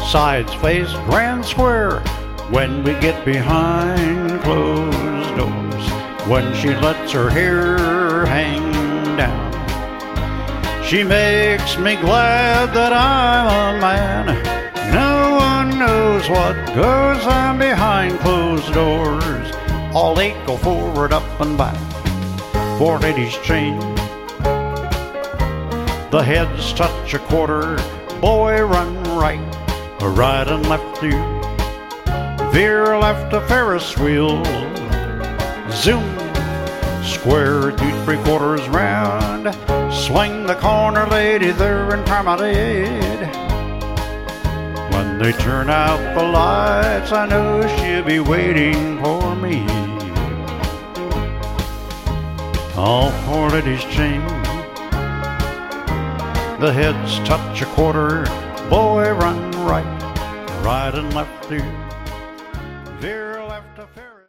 Sides face grand square when we get behind closed doors. When she lets her hair hang down, she makes me glad that I'm a man. No one knows what goes on behind closed doors. All eight go forward, up and back, 480's chain. The heads touch a quarter, boy run right, right and left you. Veer left a Ferris wheel, zoom, square 2 3/4 round. Swing the corner, lady, they're in promenade. When they turn out the lights, I know she'll be waiting for me. All 480's chain. The heads touch a quarter, boy run right, right and left you. Veer left a Ferris.